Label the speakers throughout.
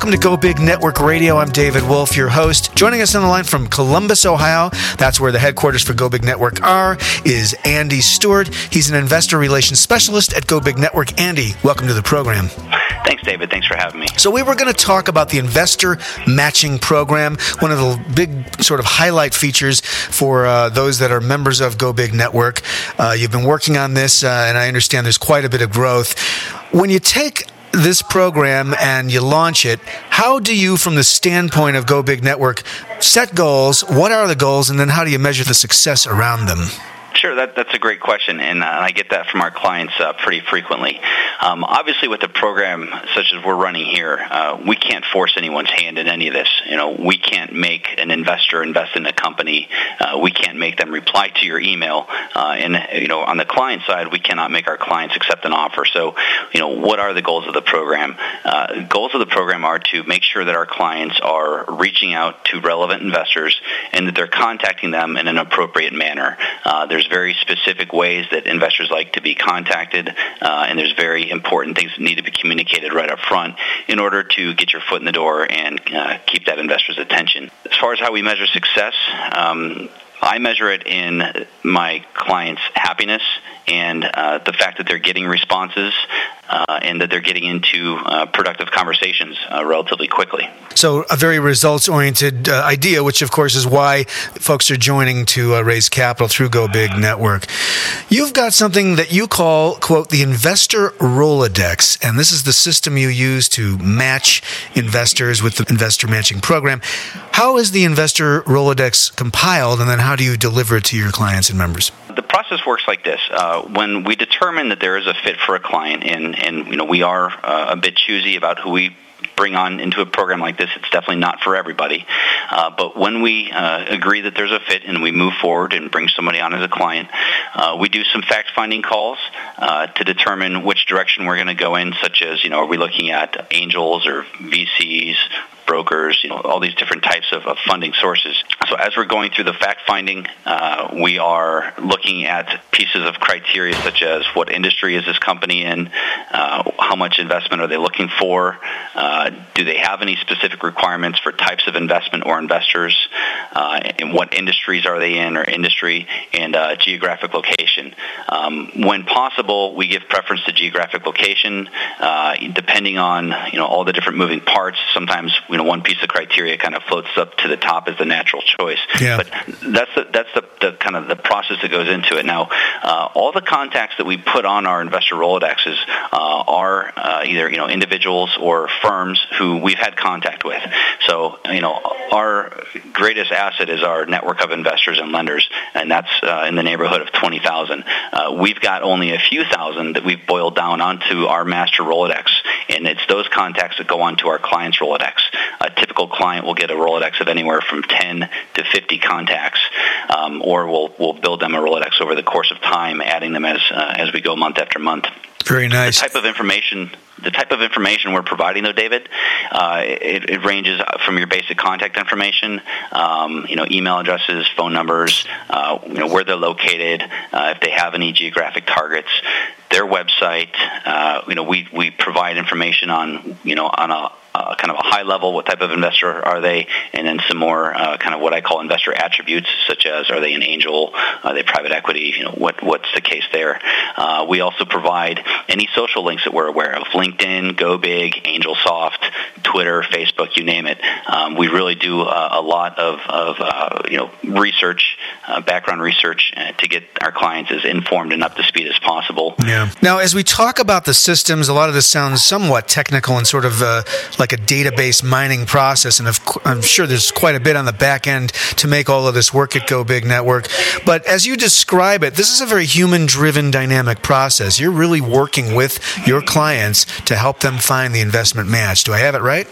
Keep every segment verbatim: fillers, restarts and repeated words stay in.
Speaker 1: Welcome to Go Big Network Radio. I'm David Wolf, your host. Joining us on the line from Columbus, Ohio, that's where the headquarters for Go Big Network are, is Andy Stewart. He's an investor relations specialist at Go Big Network. Andy, welcome to the program.
Speaker 2: Thanks, David. Thanks for having me.
Speaker 1: So we were going to talk about the investor matching program, one of the big sort of highlight features for uh, those that are members of Go Big Network. Uh, you've been working on this, uh, and I understand there's quite a bit of growth. When you take this program and you launch it, how do you, from the standpoint of Go Big Network, set goals? What are the goals, and then how do you measure the success around them?
Speaker 2: Sure, that, that's a great question, and uh, I get that from our clients uh, pretty frequently. Um, obviously, with a program such as we're running here, uh, we can't force anyone's hand in any of this. You know, we can't make an investor invest in a company. Uh, we can't make them reply to your email. Uh, and you know, on the client side, we cannot make our clients accept an offer. So, you know, what are the goals of the program? Uh, goals of the program are to make sure that our clients are reaching out to relevant investors and that they're contacting them in an appropriate manner. Uh, there's very specific ways that investors like to be contacted, uh, and there's very important things that need to be communicated right up front in order to get your foot in the door and uh, keep that investor's attention. As far as how we measure success, um, I measure it in my clients' happiness and uh, the fact that they're getting responses uh, and that they're getting into uh, productive conversations uh, relatively quickly.
Speaker 1: So a very results-oriented uh, idea, which of course is why folks are joining to uh, raise capital through Go Big Network. You've got something that you call, quote, the Investor Rolodex, and this is the system you use to match investors with the investor matching program. How is the Investor Rolodex compiled, and then how do you deliver it to your clients and members?
Speaker 2: The process works like this. Uh, when we determine that there is a fit for a client, and, and you know we are uh, a bit choosy about who we bring on into a program like this, it's definitely not for everybody. Uh, but when we uh, agree that there's a fit and we move forward and bring somebody on as a client, uh, we do some fact-finding calls uh, to determine which direction we're going to go in, such as, you know, are we looking at angels or V Cs, brokers, you know, all these different types of, of funding sources. So as we're going through the fact-finding, uh, we are looking at pieces of criteria such as what industry is this company in, uh, how much investment are they looking for, uh, do they have any specific requirements for types of investment or investors, uh, and what industries are they in or industry, and uh, geographic location. Um, when possible, we give preference to geographic location, uh, depending on, you know, all the different moving parts. Sometimes, you know, one piece of criteria kind of floats up to the top as the natural choice.
Speaker 1: Yeah.
Speaker 2: But that's the, that's the, the kind of the process that goes into it. Now, uh, all the contacts that we put on our investor Rolodexes uh, are uh, either, you know, individuals or firms who we've had contact with. So, you know, our greatest asset is our network of investors and lenders, and that's uh, in the neighborhood of twenty thousand. Uh, we've got only a few thousand that we've boiled down onto our master Rolodex, and it's those contacts that go onto our client's Rolodex. A typical client will get a Rolodex of anywhere from ten to fifty contacts, um, or we'll we'll build them a Rolodex over the course of time, adding them as uh, as we go month after month.
Speaker 1: Very nice.
Speaker 2: The type of information, the type of information we're providing, though, David, uh, it, it ranges from your basic contact information, um, you know, email addresses, phone numbers, uh, you know, where they're located, uh, if they have any geographic targets, their website. Uh, you know, we we provide information on, you know, on a Uh, kind of a high level, what type of investor are they, and then some more uh, kind of what I call investor attributes, such as are they an angel, are they private equity, you know, what what's the case there. Uh, we also provide any social links that we're aware of, LinkedIn, GoBig, AngelSoft, Twitter, Facebook, you name it. Um, we really do uh, a lot of, of uh, you know, research, uh, background research uh, to get our clients as informed and up to speed as possible.
Speaker 1: Yeah. Now, as we talk about the systems, a lot of this sounds somewhat technical and sort of uh, like a database mining process, and I'm sure there's quite a bit on the back end to make all of this work at Go Big Network. But as you describe it, this is a very human-driven, dynamic process. You're really working with your clients to help them find the investment match. Do I have it right?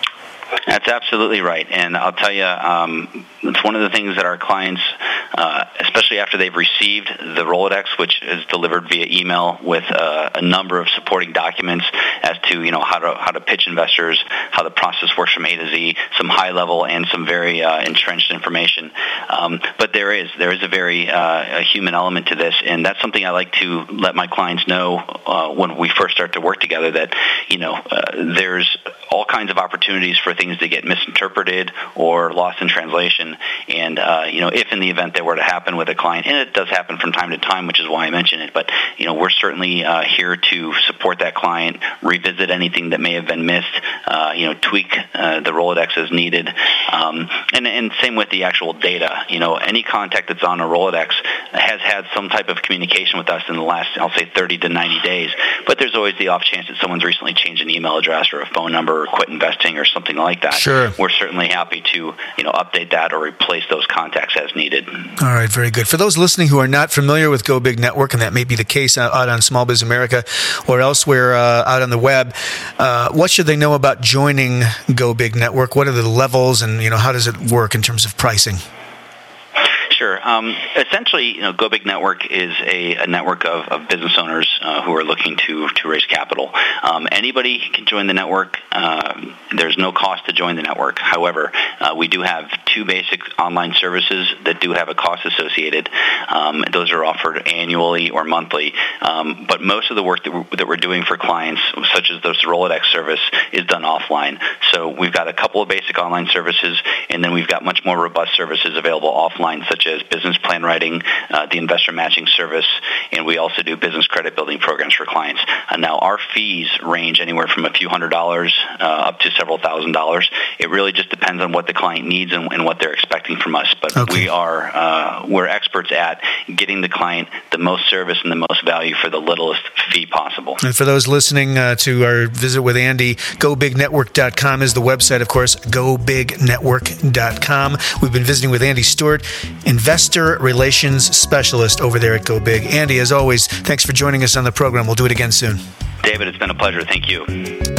Speaker 2: That's absolutely right. And I'll tell you, um, it's one of the things that our clients, uh, especially after they've received the Rolodex, which is delivered via email with uh, a number of supporting documents as to, you know, how to how to pitch investors, how the process works from A to Z, some high level and some very uh, entrenched information. Um, but there is there is a very uh, a human element to this, and that's something I like to let my clients know uh, when we first start to work together. That, you know, uh, there's all kinds of opportunities for things to get misinterpreted or lost in translation. And, uh, you know, if in the event that were to happen with a client, and it does happen from time to time, which is why I mention it, but, you know, we're certainly uh, here to support that client, revisit anything that may have been missed, uh, you know, tweak uh, the Rolodex as needed. Um, and, and same with the actual data. You know, any contact that's on a Rolodex has had some type of communication with us in the last, I'll say, thirty to ninety days. But there's always the off chance that someone's recently changed an email address or a phone number or quit investing or something like that.
Speaker 1: Sure.
Speaker 2: We're certainly happy to, you know, update that or replace those contacts as needed.
Speaker 1: All right, very good. For those listening who are not familiar with Go Big Network, and that may be the case out on Small Biz America or elsewhere uh, out on the web, uh, what should they know about joining Go Big Network? What are the levels, and you know, how does it work in terms of pricing?
Speaker 2: Sure. Um, essentially, you know, Go Big Network is a, a network of, of business owners uh, who are looking to, to raise capital. Um, anybody can join the network. Um, there's no cost to join the network. However, uh, we do have two basic online services that do have a cost associated. Um, those are offered annually or monthly. Um, but most of the work that we're, that we're doing for clients, such as this Rolodex service, is done offline. So we've got a couple of basic online services, and then we've got much more robust services available offline, such as business plan writing, uh, the investor matching service, and we also do business credit building programs for clients. Uh, now, our fees range anywhere from a few hundred dollars uh, up to several thousand dollars. It really just depends on what the client needs and, and what they're expecting from us. But okay. we are uh, we're experts at getting the client the most service and the most value for the littlest fee possible.
Speaker 1: And for those listening uh, to our visit with Andy, go big network dot com is the website, of course, go big network dot com. We've been visiting with Andy Stewart, Investor Relations Specialist over there at GoBig. Andy, as always, thanks for joining us on the program. We'll do it again soon.
Speaker 2: David, it's been a pleasure. Thank you.